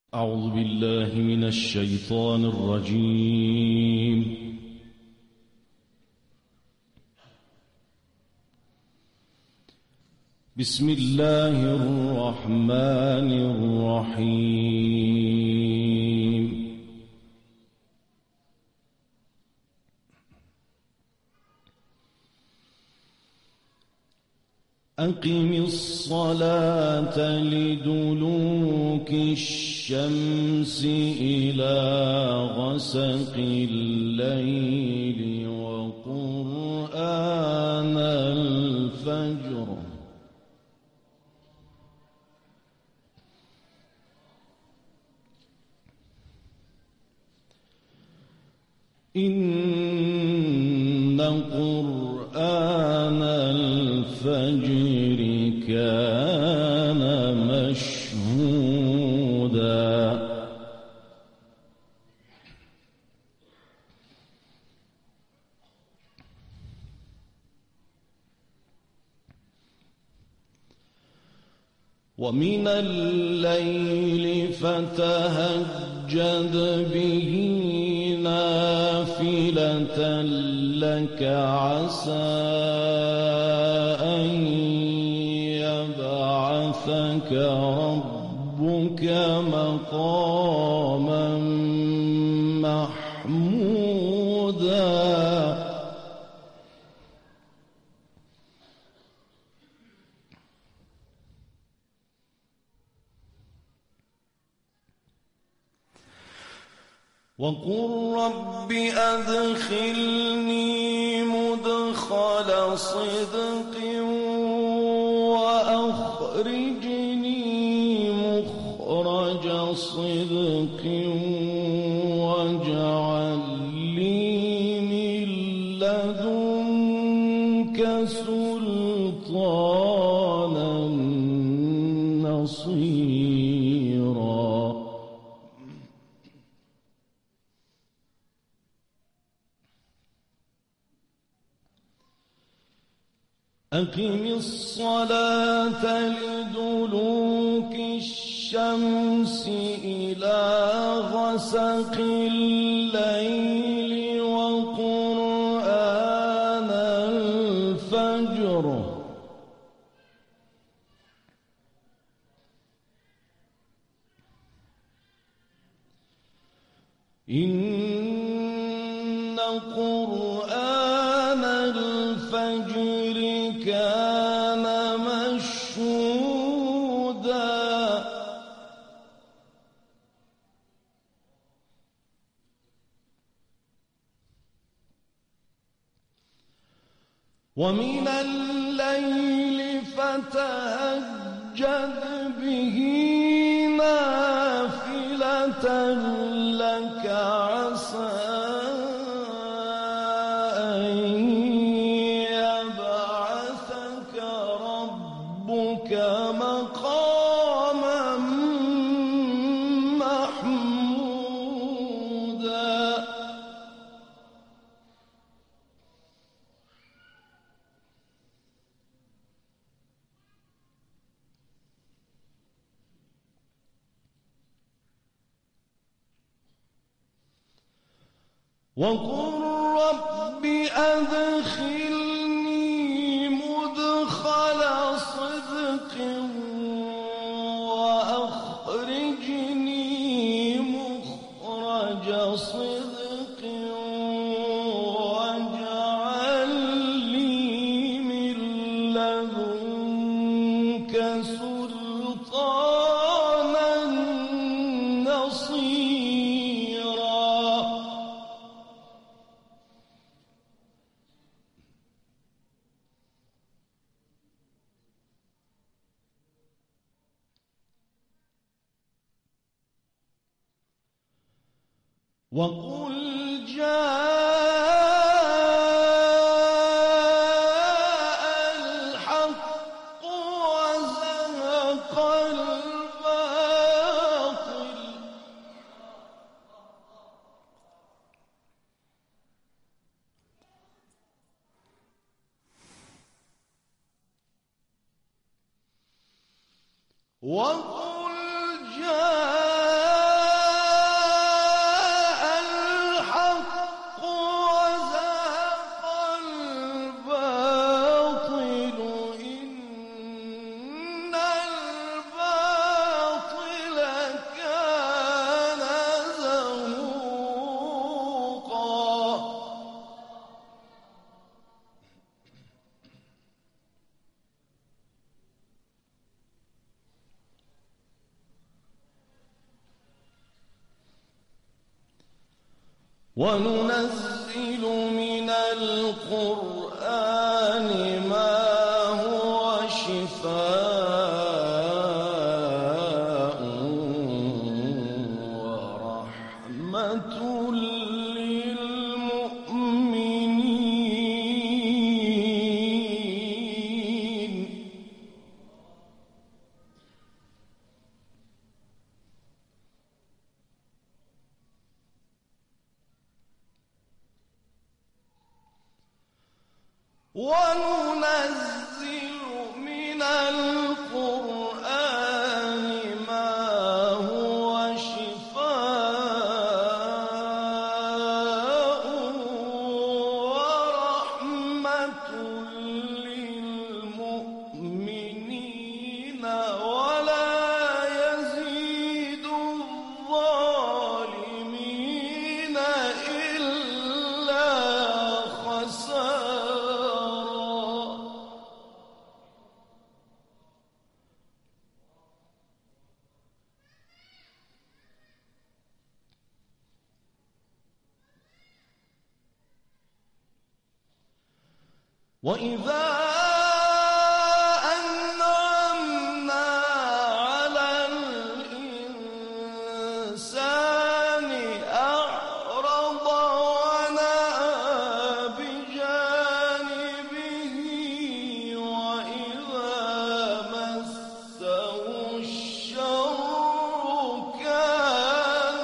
أعوذ بالله من الشيطان الرجيم. بسم الله الرحمن الرحيم. أقم الصلاة لدلوك الشمس إلى غسق الليل وقرآن الفجر إن قرآن الفجر كان مشهودا ومن الليل فتهجد به نافلة لك عسى أن يبعثك ربك مقاما محمودا وقل رب أدخلني مدخل صدق وأخرجني مخرج صدق واجعل لي من لدنك سلطانا نصيرا أقم الصلاة لدلوك الشمس إلى غسق الليل وقرآن الفجر إن قرآن الفجر كان مشهودا ومن الليل فتهجد به نافلة لك عسى مقاما محمودا وقل رب أدخلني مدخل صدق وأخرجني مخرج صدق واجعل لي من لدنك سلطانا نصيرا وقل جاء الحق وزهق الباطل وقل جاء وننزل من القرآن ما هو شفاء ورحمة للمؤمنين. وننزل من القرآن ما هو شفاء ورحمة للمؤمنين ولا يزيد الظالمين إلا خسارا. وإذا أنعمنا على الإنسان أعرض ونأى بجانبه وإذا مسه الشر كان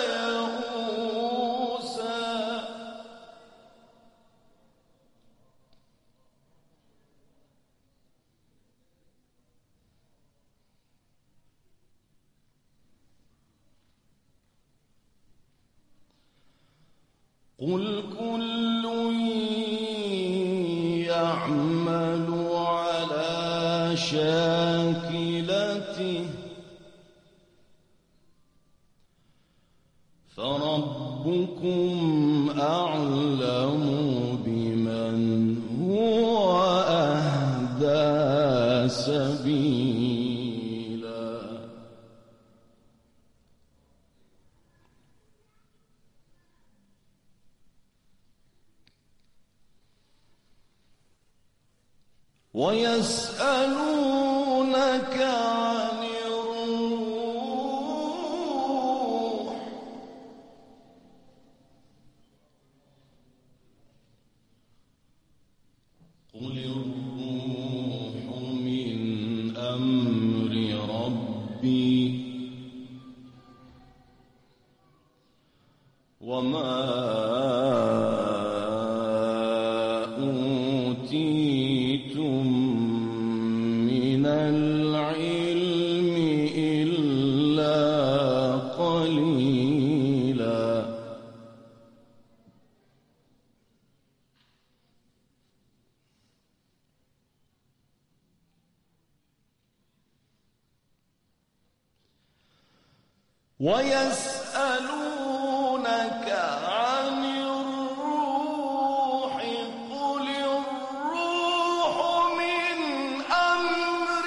يئوسا. قل كل يعمل على شاكلته فربكم أعلم بمن هو أهدى سبيلا. ويسألونك عن الروح قل الروح من أمر ربي وما أوتيتم من العلم إلا قليلا. ويسألونك عن الروح قل الروح من أمر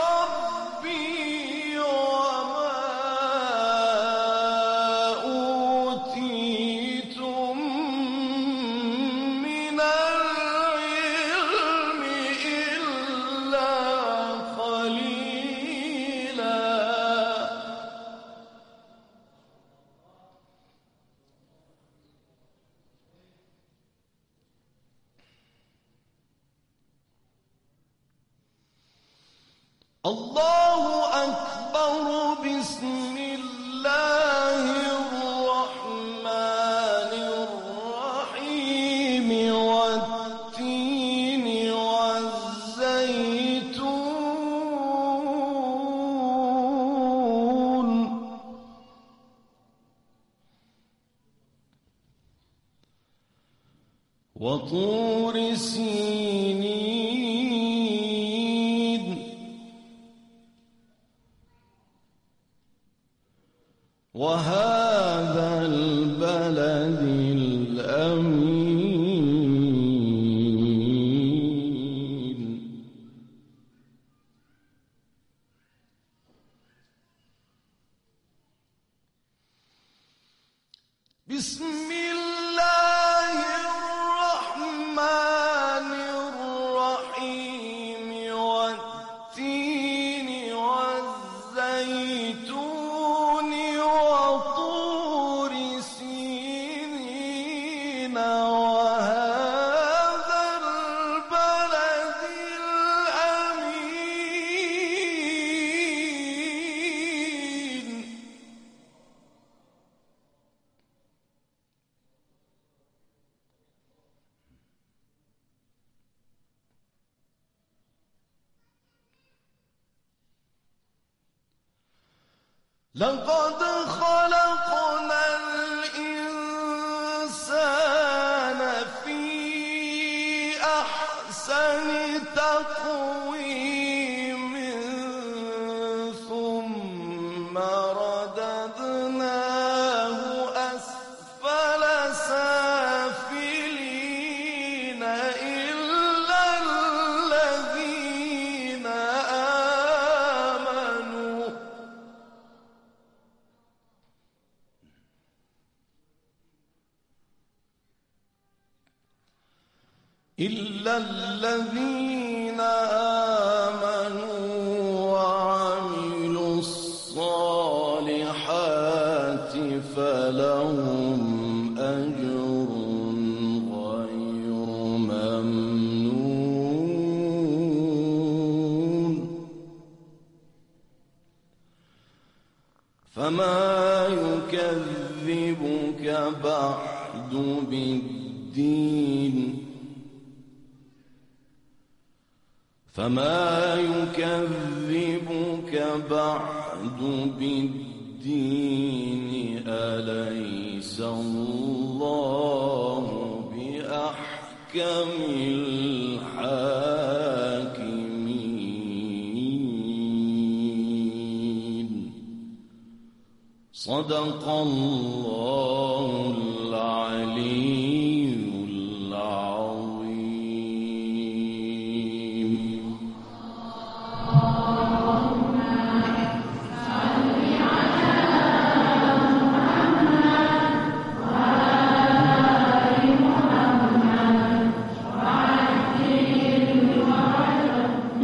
ربي وما أوتيتم من العلم إلا قليلا. الله أكبر. بسم الله الرحمن الرحيم والتين والزيتون وطور سينين وهذا البلد الأمين. بسم الله لقد خلقنا الإنسان في أحسن تقويم ثم رددناه أسفل سافلين إلا الذين آمنوا وعملوا الصالحات فلهم أجر غير ممنون فما يكذبك بعد بالدين أليس الله بأحكم الحاكمين صدق الله